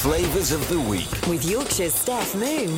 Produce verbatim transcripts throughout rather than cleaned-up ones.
Flavours of the Week. With Yorkshire's Steph Moon.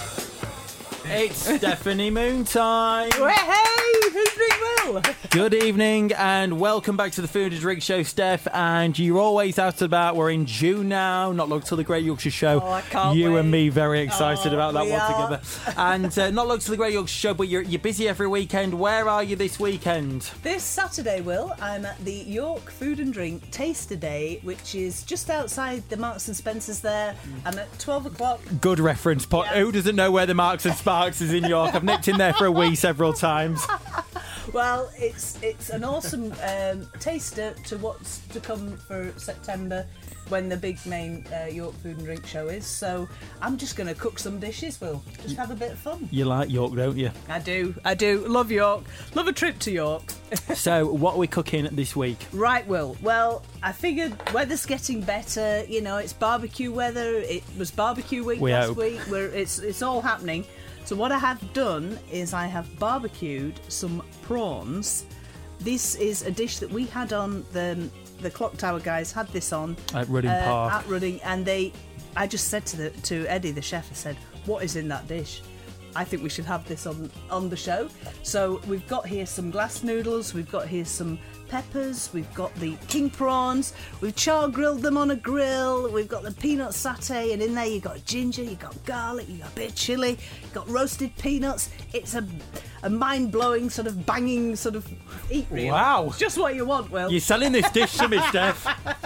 It's Stephanie Moon time. Hey, who's doing well? Good evening and welcome back to the Food and Drink Show, Steph. And you're always out and about. We're in June now. Not long till the Great Yorkshire Show. Oh, I can't you wait. and me very excited Oh, about that we one are. together. And uh, not long till the Great Yorkshire Show, but you're you're busy every weekend. Where are you this weekend? This Saturday, Will, I'm at the York Food and Drink Taster Day, which is just outside the Marks and Spencer's there. I'm at twelve o'clock. Good reference point. Yeah. Who doesn't know where the Marks and Sparks is in York? I've nipped in there for a wee several times. Well, it's it's an awesome um, taster to what's to come for September when the big main uh, York Food and Drink Show is. So I'm just going to cook some dishes, Will. Just have a bit of fun. You like York, don't you? I do, I do. Love York. Love a trip to York. So, what are we cooking this week? Right, Will. Well, I figured weather's getting better. You know, it's barbecue weather. It was barbecue week We last hope. week. Where it's it's all happening. So what I have done is I have barbecued some prawns. This is a dish that we had on the the Clock Tower guys had this on At Rudding uh, Park. at Rudding, and they. I just said to the to Eddie the chef, I said, "What is in that dish? I think we should have this on on the show." So we've got here some glass noodles. We've got here some peppers. We've got the king prawns. We've char grilled them on a grill. We've got the peanut satay, and in there you've got ginger, you've got garlic, you've got a bit of chilli, you've got roasted peanuts. It's a a mind-blowing sort of banging sort of eat reel. Wow. It's just what you want, Will. You're selling this dish to me, Steph.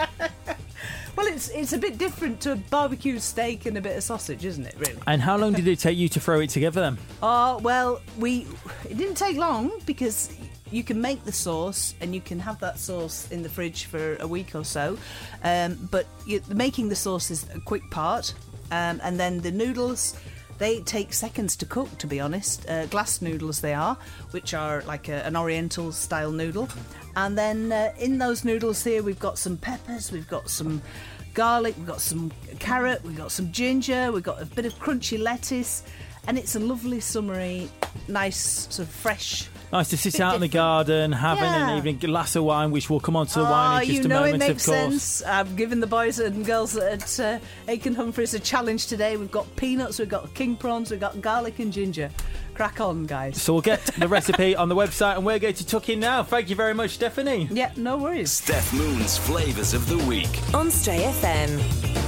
Well, it's it's a bit different to a barbecue steak and a bit of sausage, isn't it, really? And how long did it take you to throw it together then? Oh, well, we it didn't take long because you can make the sauce and you can have that sauce in the fridge for a week or so. Um, but you, making the sauce is a quick part. Um, and then the noodles, they take seconds to cook, to be honest. Uh, glass noodles they are, which are like a, an oriental style noodle. And then uh, in those noodles here, we've got some peppers, we've got some garlic, we've got some carrot, we've got some ginger, we've got a bit of crunchy lettuce. And it's a lovely, summery, nice, sort of fresh. Nice to sit Bit out in the different. garden, having Yeah. an evening glass of wine, which we'll come on to the Oh, wine in just you a know moment, it makes of course. sense. I've given the boys and girls at uh, Aiken Humphreys a challenge today. We've got peanuts, we've got king prawns, we've got garlic and ginger. Crack on, guys. So we'll get the recipe on the website and we're going to tuck in now. Thank you very much, Stephanie. Yeah, no worries. Steph Moon's Flavours of the Week. On Stray F M.